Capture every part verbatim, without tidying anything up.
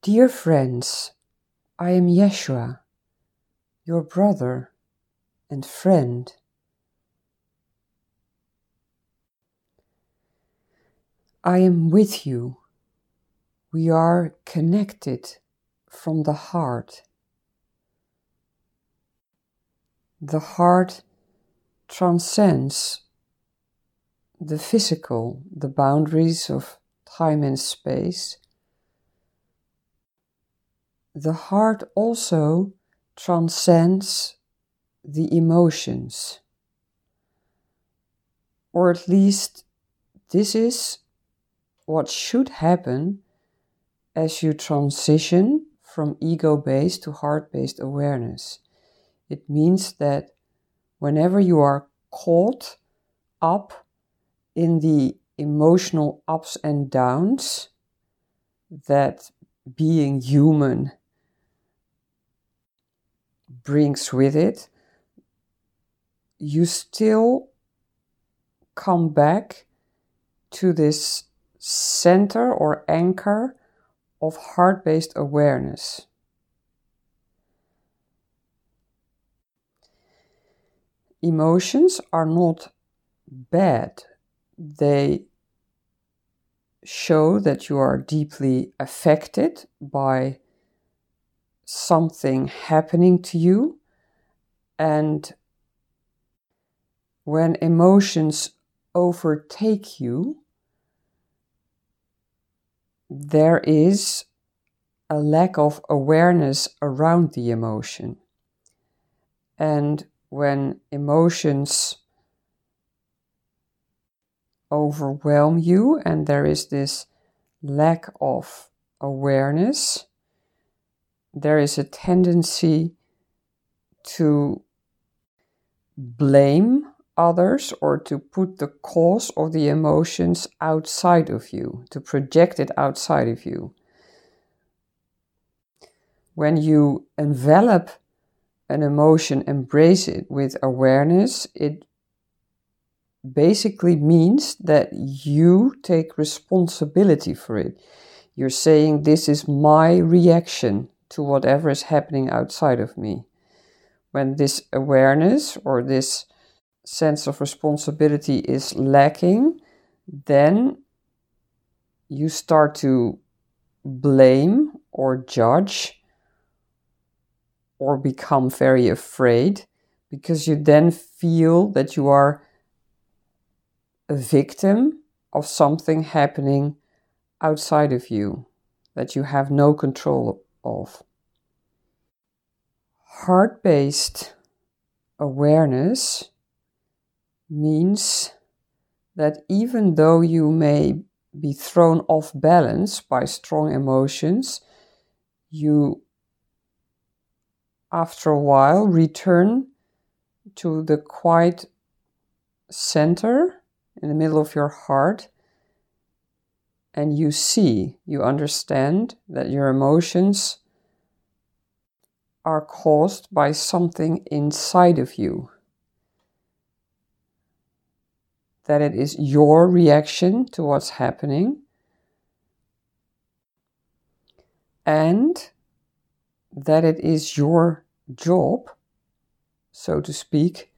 Dear friends, I am Yeshua, your brother and friend. I am with you. We are connected from the heart. The heart transcends the physical, the boundaries of time and space. The heart also transcends the emotions, or at least this is what should happen as you transition from ego-based to heart-based awareness. It means that whenever you are caught up in the emotional ups and downs that being human brings with it, you still come back to this center or anchor of heart-based awareness. Emotions are not bad. They show that you are deeply affected by something happening to you, and when emotions overtake you, there is a lack of awareness around the emotion. And when emotions overwhelm you and there is this lack of awareness, there is a tendency to blame others or to put the cause of the emotions outside of you, to project it outside of you. When you envelop an emotion, embrace it with awareness, it basically means that you take responsibility for it. You're saying, this is my reaction to whatever is happening outside of me. When this awareness or this sense of responsibility is lacking, then you start to blame or judge or become very afraid, because you then feel that you are a victim of something happening outside of you that you have no control of. Heart-based awareness means that even though you may be thrown off balance by strong emotions, you, after a while, return to the quiet center in the middle of your heart, and you see, you understand that your emotions are caused by something inside of you. That it is your reaction to what's happening, and that it is your job, so to speak,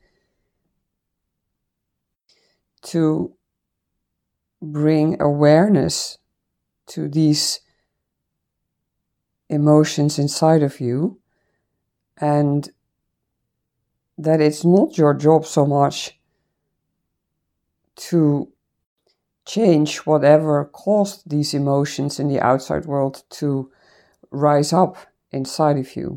to bring awareness to these emotions inside of you, and that it's not your job so much to change whatever caused these emotions in the outside world to rise up inside of you.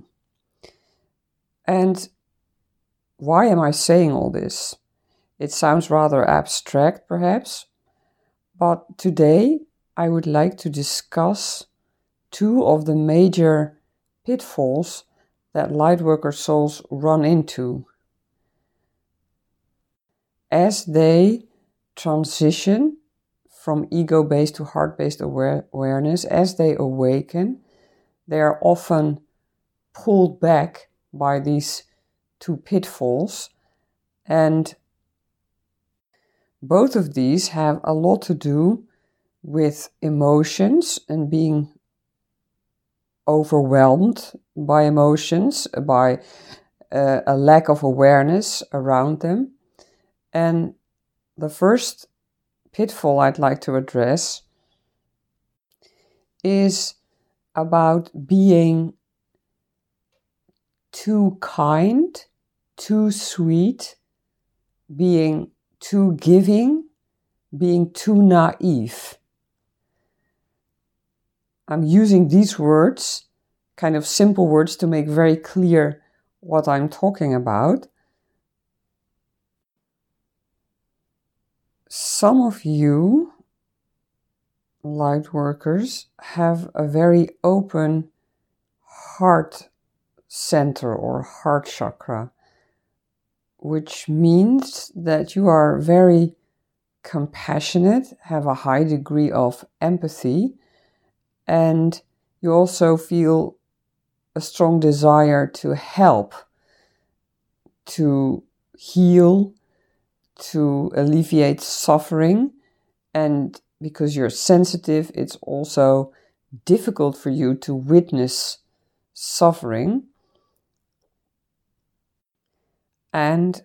And why am I saying all this? It sounds rather abstract, perhaps, but today I would like to discuss two of the major pitfalls that lightworker souls run into as they transition from ego-based to heart-based aware- awareness. As they awaken, they are often pulled back by these two pitfalls, and both of these have a lot to do with emotions and being overwhelmed by emotions, by uh, a lack of awareness around them. And the first pitfall I'd like to address is about being too kind, too sweet, being too giving, being too naive. I'm using these words, kind of simple words, to make very clear what I'm talking about. Some of you, light workers, have a very open heart center or heart chakra, which means that you are very compassionate, have a high degree of empathy, and you also feel a strong desire to help, to heal, to alleviate suffering. And because you're sensitive, it's also difficult for you to witness suffering. And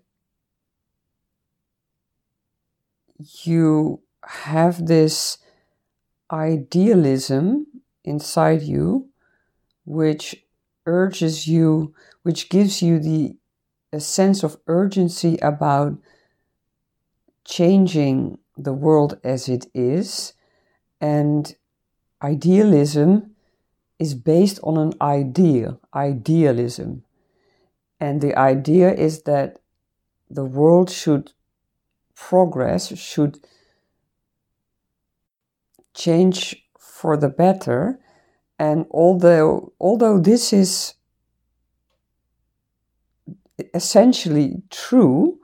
you have this idealism inside you, which urges you, which gives you the a sense of urgency about changing the world as it is. And idealism is based on an ideal, idealism. And the idea is that the world should progress, should change for the better. And although, although this is essentially true,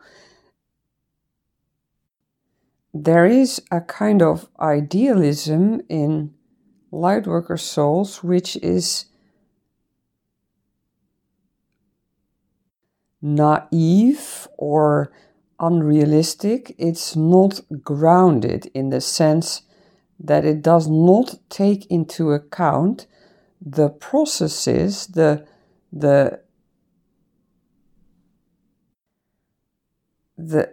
there is a kind of idealism in lightworker souls which is naive or unrealistic. It's not grounded in the sense that it does not take into account the processes, the the the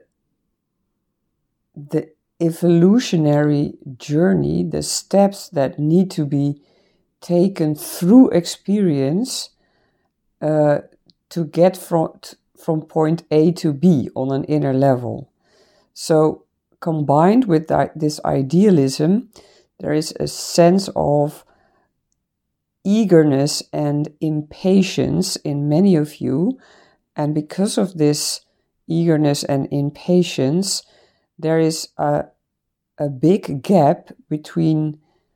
the evolutionary journey, the steps that need to be taken through experience uh, to get from from point A to B on an inner level. So combined with that, this idealism, there is a sense of eagerness and impatience in many of you. And because of this eagerness and impatience, there is a, a big gap between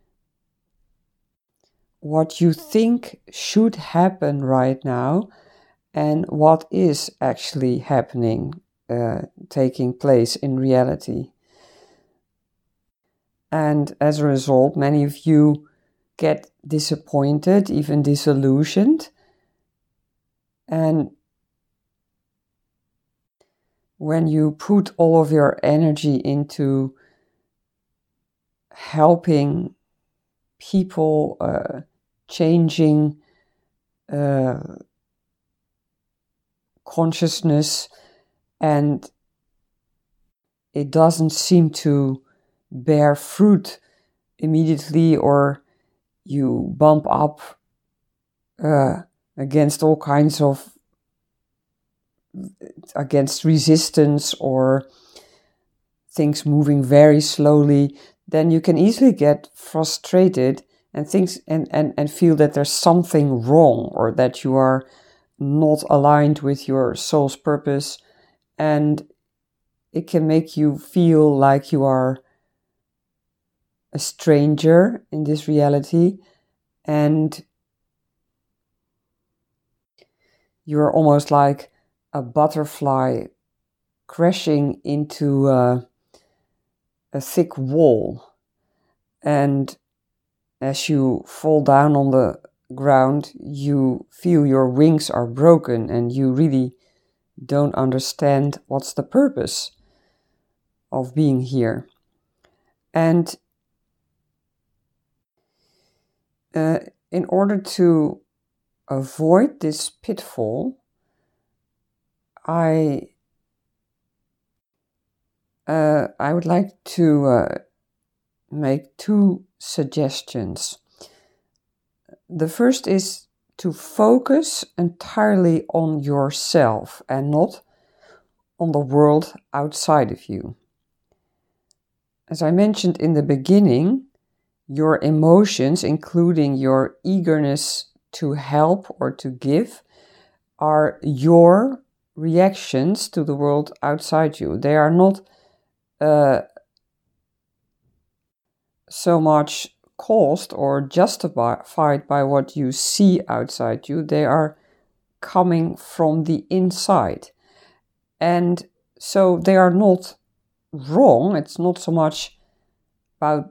what you think should happen right now and what is actually happening, uh, taking place in reality. And as a result, many of you get disappointed, even disillusioned. And when you put all of your energy into helping people, uh, changing uh, consciousness, and it doesn't seem to bear fruit immediately, or you bump up uh, against all kinds of against resistance or things moving very slowly, then you can easily get frustrated and things and, and, and feel that there's something wrong, or that you are not aligned with your soul's purpose, and it can make you feel like you are a stranger in this reality, and you're almost like a butterfly crashing into uh, a thick wall. And as you fall down on the ground, you feel your wings are broken and you really don't understand what's the purpose of being here. And uh, in order to avoid this pitfall, I uh, I would like to uh, make two suggestions. The first is to focus entirely on yourself and not on the world outside of you. As I mentioned in the beginning, your emotions, including your eagerness to help or to give, are your reactions to the world outside you. They are not uh, so much caused or justified by what you see outside you. They are coming from the inside. And so they are not wrong. It's not so much about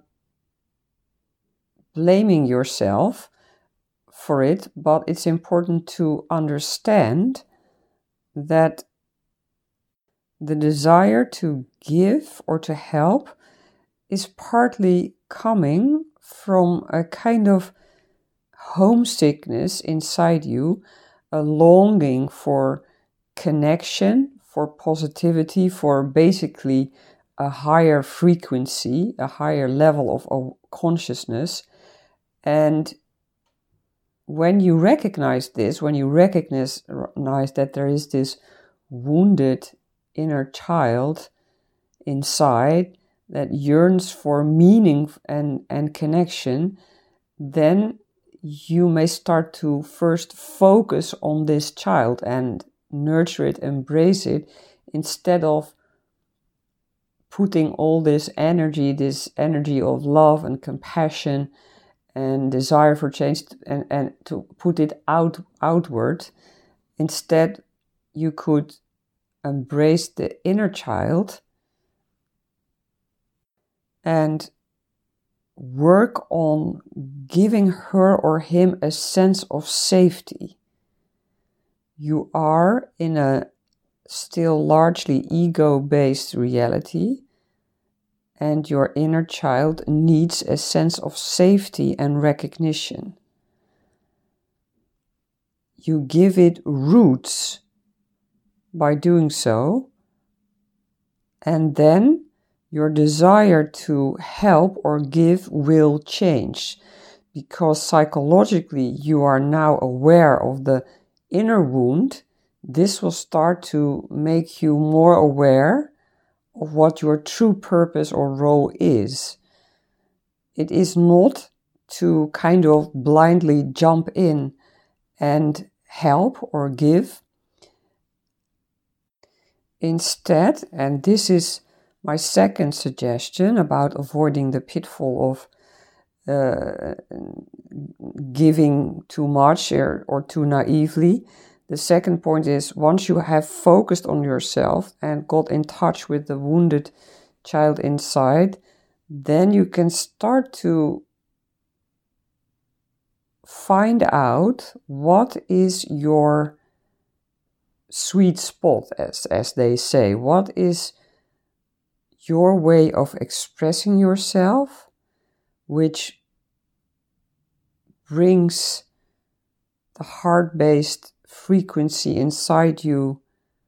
blaming yourself for it, but it's important to understand that the desire to give or to help is partly coming from a kind of homesickness inside you, a longing for connection, for positivity, for basically a higher frequency, a higher level of consciousness. And when you recognize this, when you recognize that there is this wounded inner child inside that yearns for meaning and, and connection, then you may start to first focus on this child and nurture it, embrace it, instead of putting all this energy, this energy of love and compassion and desire for change, and, and to put it out outward. Instead, you could embrace the inner child and work on giving her or him a sense of safety. You are in a still largely ego-based reality, and your inner child needs a sense of safety and recognition. You give it roots by doing so, and then your desire to help or give will change, because psychologically you are now aware of the inner wound. This will start to make you more aware of what your true purpose or role is. It is not to kind of blindly jump in and help or give. Instead, and this is my second suggestion about avoiding the pitfall of uh, giving too much or, or too naively. The second point is, once you have focused on yourself and got in touch with the wounded child inside, then you can start to find out what is your sweet spot, as, as they say. What is your way of expressing yourself, which brings the heart-based frequency inside you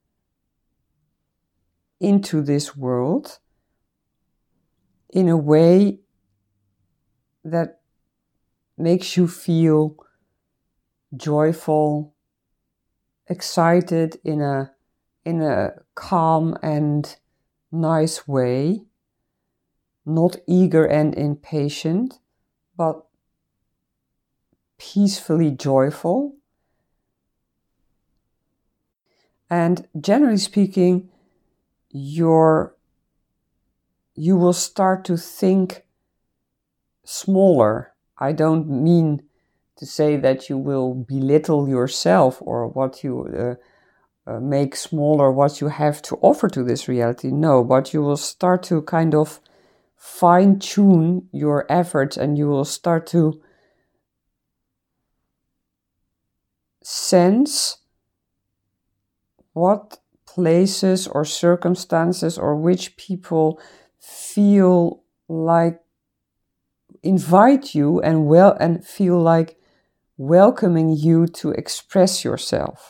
into this world in a way that makes you feel joyful, excited in a in a calm and nice way, not eager and impatient, but peacefully joyful. And generally speaking, your you will start to think smaller. I don't mean to say that you will belittle yourself or what you uh, uh, make smaller what you have to offer to this reality. No, but you will start to kind of fine-tune your efforts, and you will start to sense what places or circumstances or which people feel like invite you and well and feel like welcoming you to express yourself.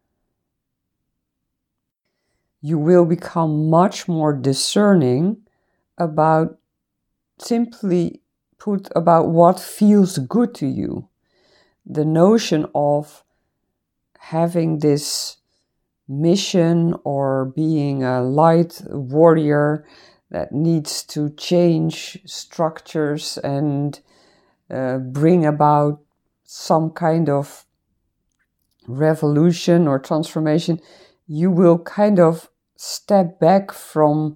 You will become much more discerning about, simply put, about what feels good to you. The notion of having this mission or being a light warrior that needs to change structures and uh, bring about some kind of revolution or transformation, you will kind of step back from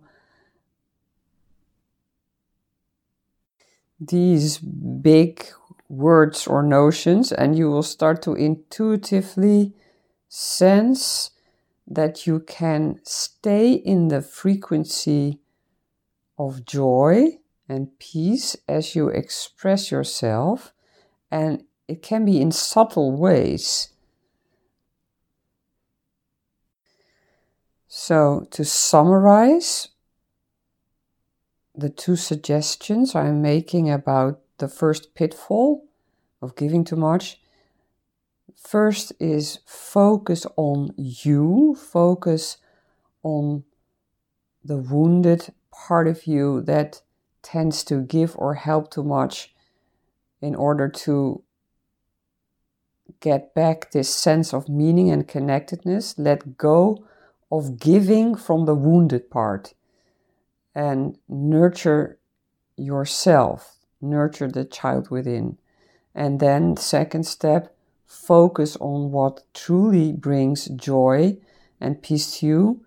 these big words or notions, and you will start to intuitively sense that you can stay in the frequency of joy and peace as you express yourself, and it can be in subtle ways. So, to summarize the two suggestions I'm making about the first pitfall of giving too much. First is focus on you, focus on the wounded part of you that tends to give or help too much in order to get back this sense of meaning and connectedness. Let go of giving from the wounded part and nurture yourself, nurture the child within. And then, second step, focus on what truly brings joy and peace to you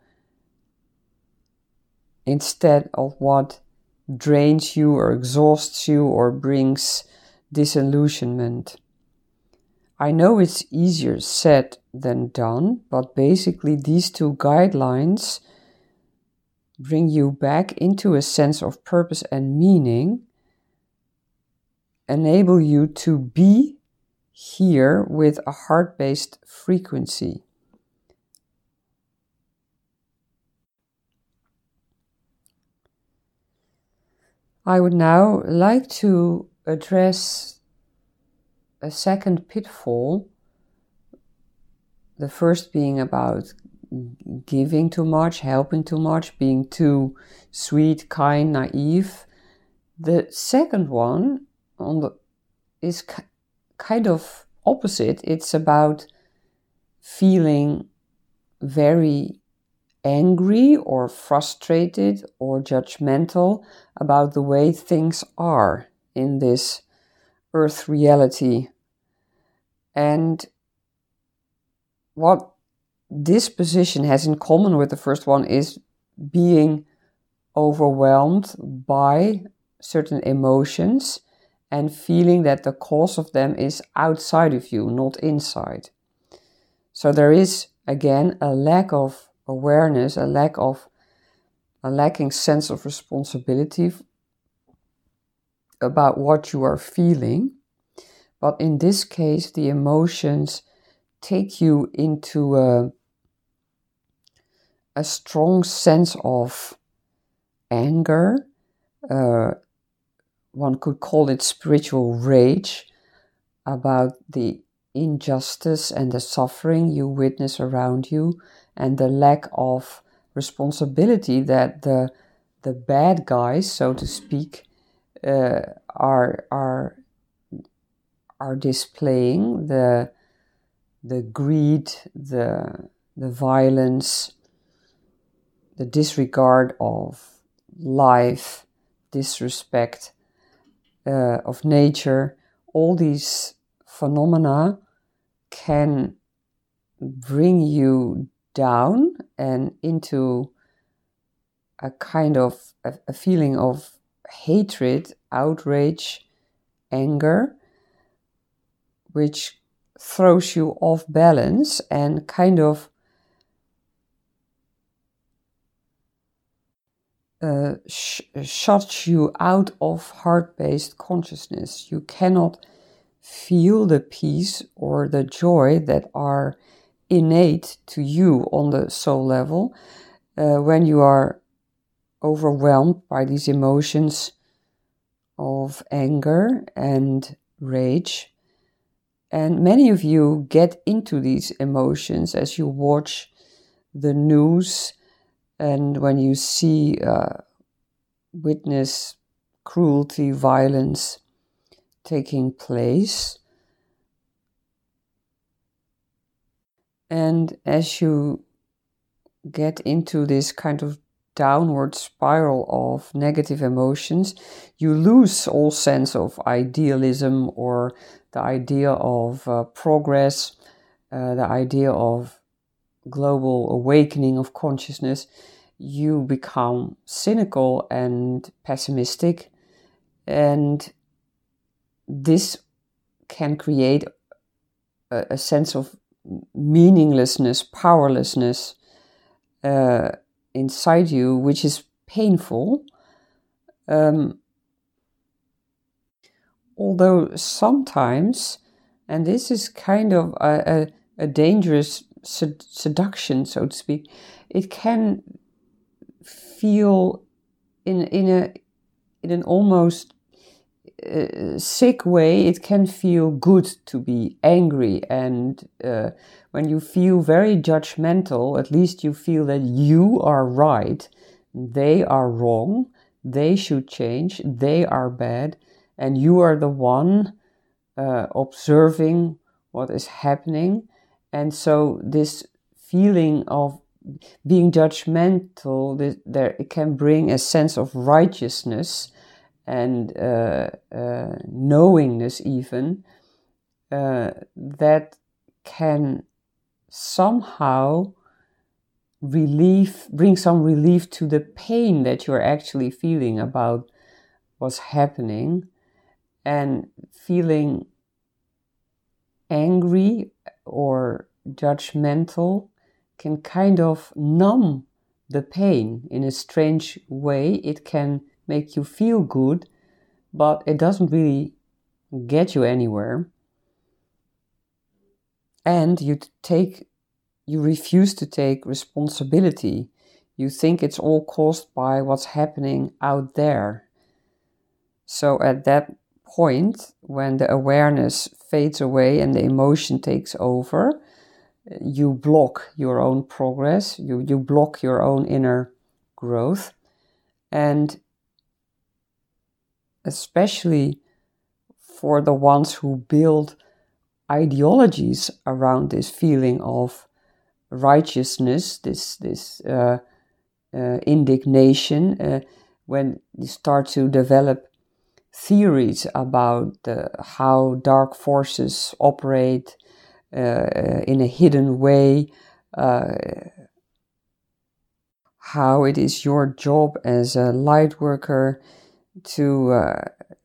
instead of what drains you or exhausts you or brings disillusionment. I know it's easier said than done, but basically these two guidelines bring you back into a sense of purpose and meaning, enable you to be here with a heart-based frequency. I would now like to address a second pitfall, the first being about giving too much, helping too much, being too sweet, kind, naive. The second one on the, is k- kind of opposite. It's about feeling very angry or frustrated or judgmental about the way things are in this earth reality. And what this position has in common with the first one is being overwhelmed by certain emotions and feeling that the cause of them is outside of you, not inside. So there is, again, a lack of awareness, a lack of, a lacking sense of responsibility about what you are feeling. But in this case, the emotions take you into a, a strong sense of anger. Uh, one could call it spiritual rage about the injustice and the suffering you witness around you, and the lack of responsibility that the the bad guys, so to speak, uh, are are are displaying, the the greed, the the violence, the disregard of life, disrespect uh, of nature. All these phenomena can bring you down and into a kind of a, a feeling of hatred, outrage, anger, which throws you off balance and kind of uh, sh- shuts you out of heart-based consciousness. You cannot feel the peace or the joy that are innate to you on the soul level uh, when you are overwhelmed by these emotions of anger and rage. And many of you get into these emotions as you watch the news and when you see, uh, witness cruelty, violence taking place. And as you get into this kind of downward spiral of negative emotions, you lose all sense of idealism or the idea of uh, progress, uh, the idea of global awakening of consciousness. You become cynical and pessimistic, and this can create a, a sense of meaninglessness, powerlessness uh, inside you, which is painful. Um, although sometimes, and this is kind of a, a, a dangerous sed- seduction, so to speak, it can feel in in a in an almost uh, sick way. It can feel good to be angry, and uh, when you feel very judgmental, at least you feel that you are right, they are wrong, they should change, they are bad, and you are the one uh, observing what is happening. And so this feeling of being judgmental, this, there it can bring a sense of righteousness and uh, uh, knowingness even, uh, that can somehow relief, bring some relief to the pain that you're actually feeling about what's happening. And feeling angry or judgmental can kind of numb the pain in a strange way. It can make you feel good, but it doesn't really get you anywhere. And you take, you refuse to take responsibility. You think it's all caused by what's happening out there. So at that point, when the awareness fades away and the emotion takes over, you block your own progress, you, you block your own inner growth. And especially for the ones who build ideologies around this feeling of righteousness, this this uh, uh, indignation, uh, when you start to develop theories about uh, how dark forces operate uh, in a hidden way, uh, how it is your job as a light worker to uh,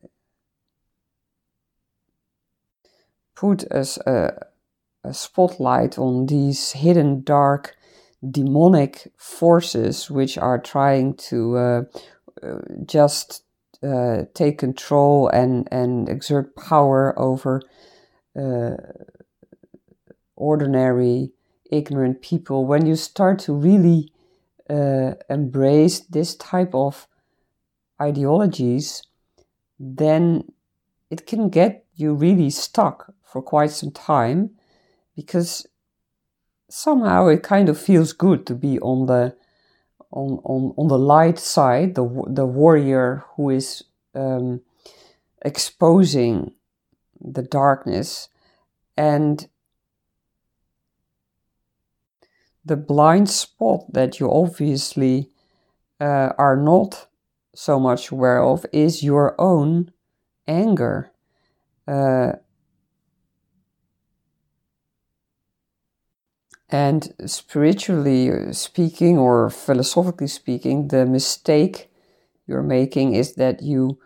put us a, a spotlight on these hidden dark demonic forces which are trying to uh, uh, just uh, take control and, and exert power over uh, ordinary, ignorant people. When you start to really uh, embrace this type of ideologies, then it can get you really stuck for quite some time, because somehow it kind of feels good to be on the on on, on the light side, the the warrior who is um, exposing the darkness. And the blind spot that you obviously uh, are not so much aware of is your own anger. Uh, and spiritually speaking, or philosophically speaking, the mistake you're making is that you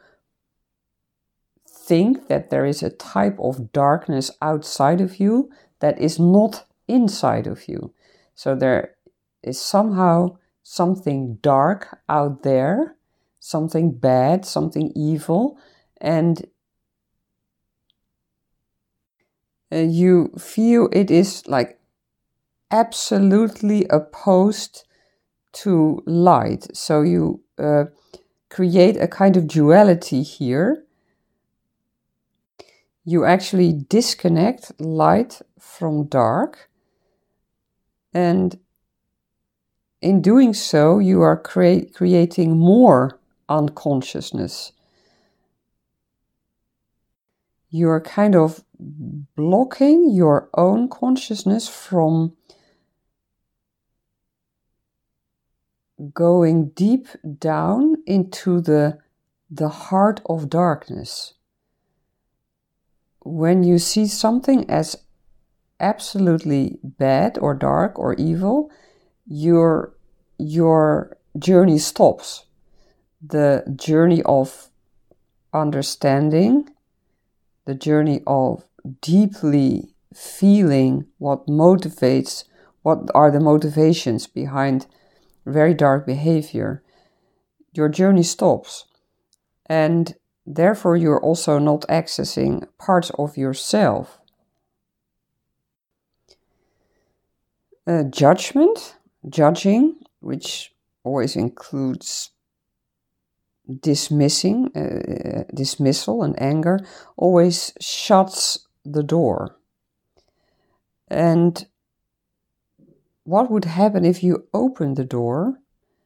think that there is a type of darkness outside of you that is not inside of you. So there is somehow something dark out there, something bad, something evil, and uh, you feel it is like absolutely opposed to light. So you uh, create a kind of duality here. you actually disconnect light from dark, and in doing so, you are crea- creating more unconsciousness. You are kind of blocking your own consciousness from going deep down into the, the heart of darkness. When you see something as absolutely bad or dark or evil, your, your journey stops. The journey of understanding, the journey of deeply feeling what motivates, what are the motivations behind very dark behavior, your journey stops. And therefore you're also not accessing parts of yourself. Uh, judgment, judging, which always includes dismissing, uh, dismissal and anger, always shuts the door. And what would happen if you open the door,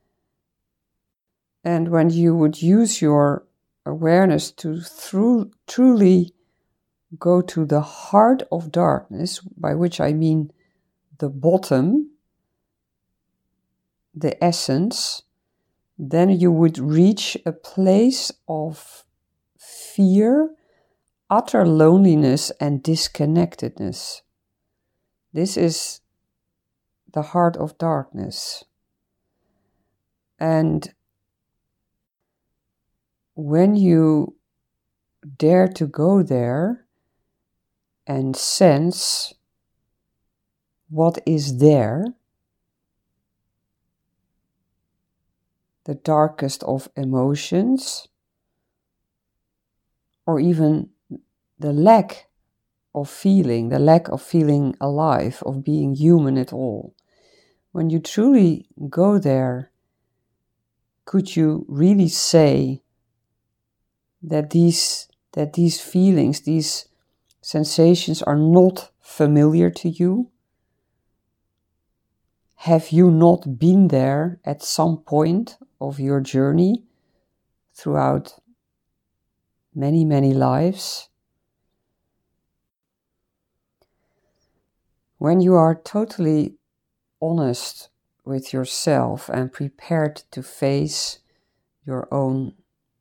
and when you would use your awareness to through, truly go to the heart of darkness, by which I mean the bottom, the essence, then you would reach a place of fear, utter loneliness, and disconnectedness. This is the heart of darkness. And when you dare to go there and sense what is there, the darkest of emotions, or even the lack of feeling, the lack of feeling alive, of being human at all. When you truly go there, could you really say that these, that these feelings, these sensations are not familiar to you? Have you not been there at some point of your journey throughout many, many lives? When you are totally honest with yourself and prepared to face your own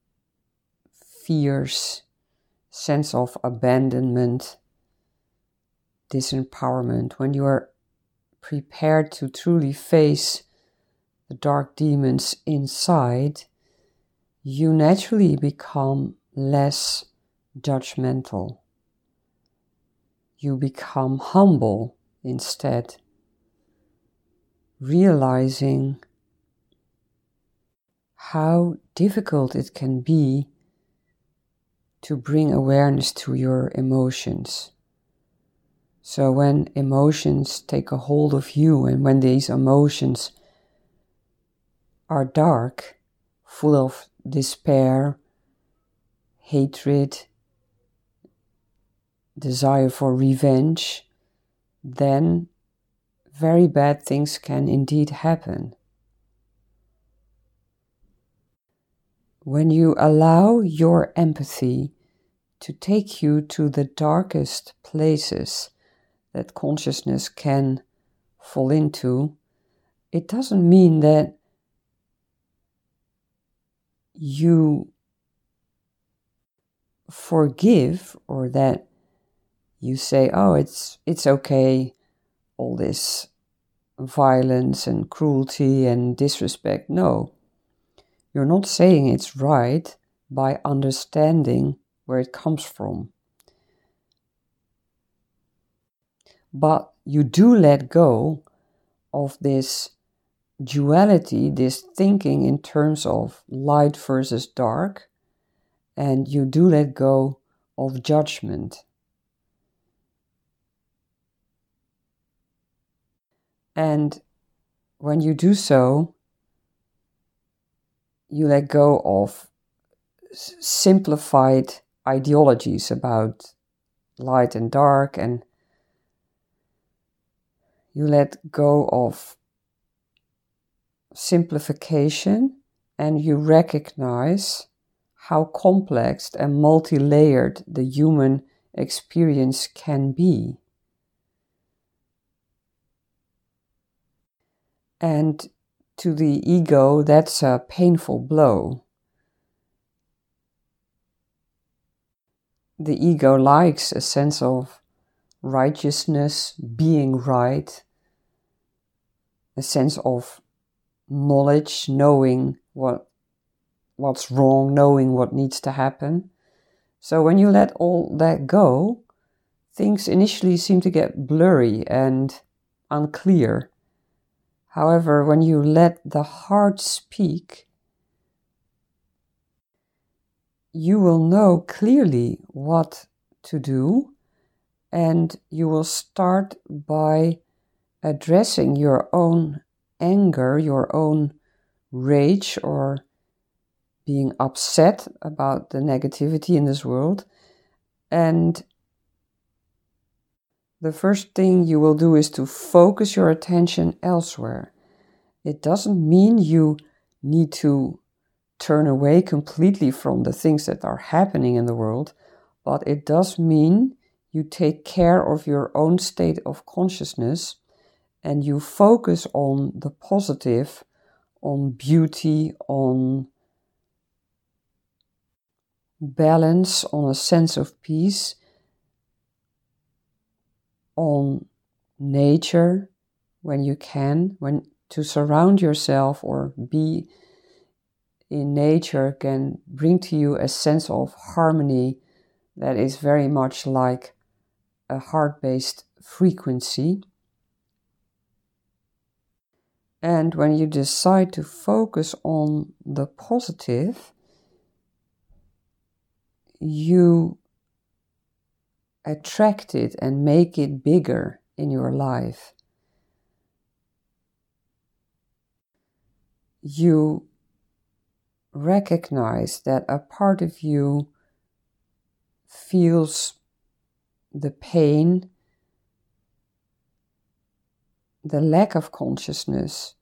fears, sense of abandonment, disempowerment, when you are prepared to truly face the dark demons inside, you naturally become less judgmental. You become humble instead, realizing how difficult it can be to bring awareness to your emotions. So when emotions take a hold of you, and when these emotions are dark, full of despair, hatred, desire for revenge, then very bad things can indeed happen. When you allow your empathy to take you to the darkest places that consciousness can fall into, it doesn't mean that you forgive, or that you say, oh, it's it's okay, all this violence and cruelty and disrespect. No, you're not saying it's right by understanding where it comes from. But you do let go of this duality, this thinking in terms of light versus dark, and you do let go of judgment. And when you do so, you let go of simplified ideologies about light and dark, and you let go of simplification, and you recognize how complex and multi-layered the human experience can be. And to the ego, that's a painful blow. The ego likes a sense of righteousness, being right, a sense of knowledge, knowing what what's wrong, knowing what needs to happen. So when you let all that go, things initially seem to get blurry and unclear. However, when you let the heart speak, you will know clearly what to do, and you will start by addressing your own anger, your own rage, or being upset about the negativity in this world. And the first thing you will do is to focus your attention elsewhere. It doesn't mean you need to turn away completely from the things that are happening in the world, but it does mean you take care of your own state of consciousness and you focus on the positive, on beauty, on balance, on a sense of peace, on nature when you can, when to surround yourself or be in nature can bring to you a sense of harmony that is very much like a heart-based frequency. And when you decide to focus on the positive, you attract it and make it bigger in your life. You recognize that a part of you feels the pain, the lack of consciousness.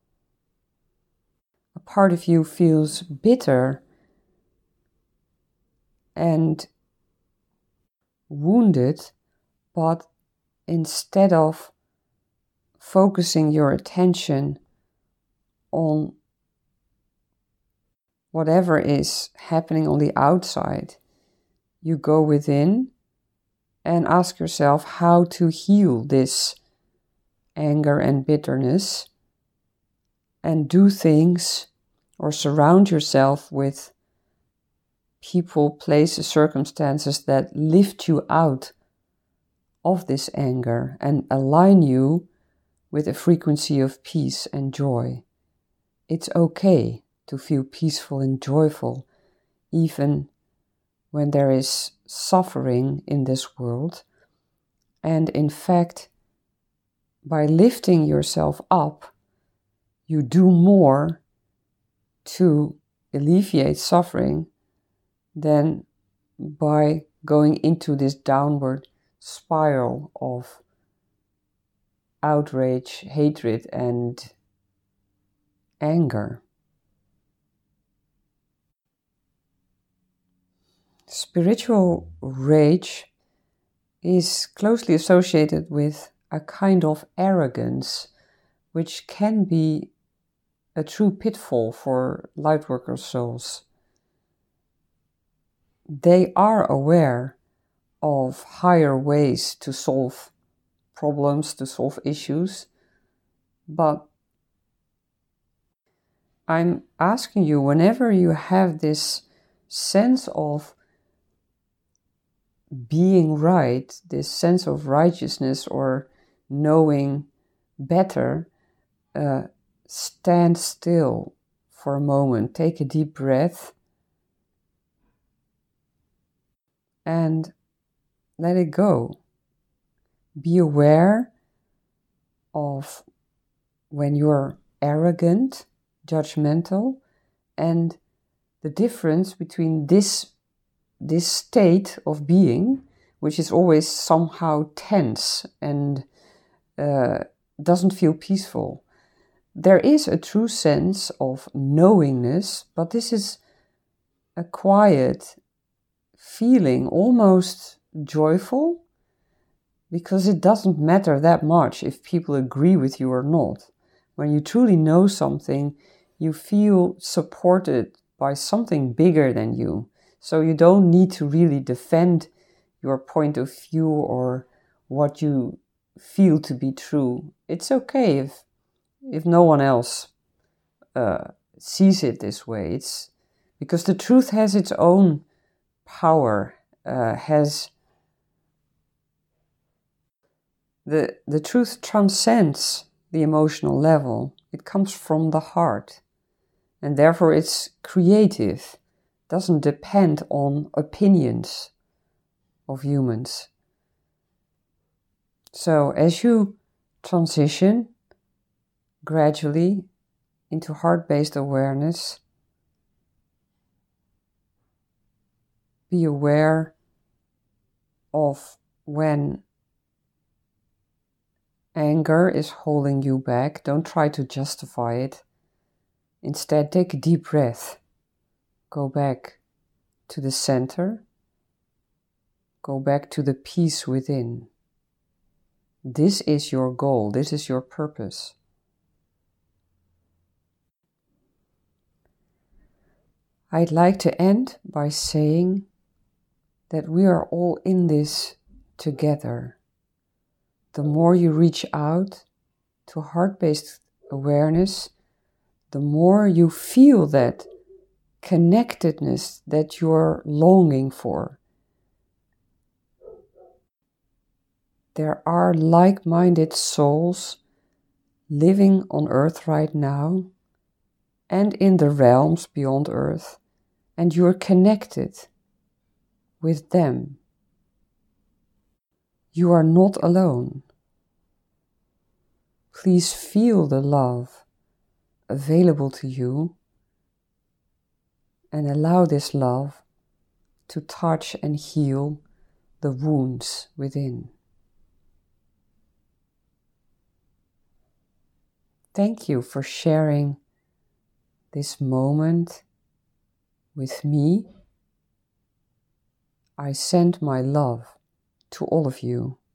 A part of you feels bitter and wounded, but instead of focusing your attention on whatever is happening on the outside, you go within and ask yourself how to heal this anger and bitterness, and do things or surround yourself with people, places, circumstances that lift you out of this anger and align you with a frequency of peace and joy. It's okay to feel peaceful and joyful, even when there is suffering in this world. And in fact, by lifting yourself up, you do more to alleviate suffering than by going into this downward spiral of outrage, hatred, and anger. Spiritual rage is closely associated with a kind of arrogance, which can be a true pitfall for lightworker souls. They are aware of higher ways to solve problems, to solve issues, but I'm asking you, whenever you have this sense of being right, this sense of righteousness or knowing better, uh, stand still for a moment, take a deep breath, and let it go. Be aware of when you're arrogant, judgmental, and the difference between this, this state of being, which is always somehow tense and uh, doesn't feel peaceful. There is a true sense of knowingness, but this is a quiet feeling, almost joyful, because it doesn't matter that much if people agree with you or not. When you truly know something, you feel supported by something bigger than you. So you don't need to really defend your point of view or what you feel to be true. It's okay if if no one else uh, sees it this way. It's because the truth has its own power, uh, has the the truth transcends the emotional level. It comes from the heart, and therefore it's creative, doesn't depend on opinions of humans. So as you transition gradually into heart-based awareness, be aware of when anger is holding you back. Don't try to justify it. Instead, take a deep breath. Go back to the center. Go back to the peace within. This is your goal. This is your purpose. I'd like to end by saying that we are all in this together. The more you reach out to heart-based awareness, the more you feel that connectedness that you're longing for. There are like-minded souls living on Earth right now and in the realms beyond Earth, and you're connected with them. You are not alone. Please feel the love available to you and allow this love to touch and heal the wounds within. Thank you for sharing this moment with me. I send my love to all of you.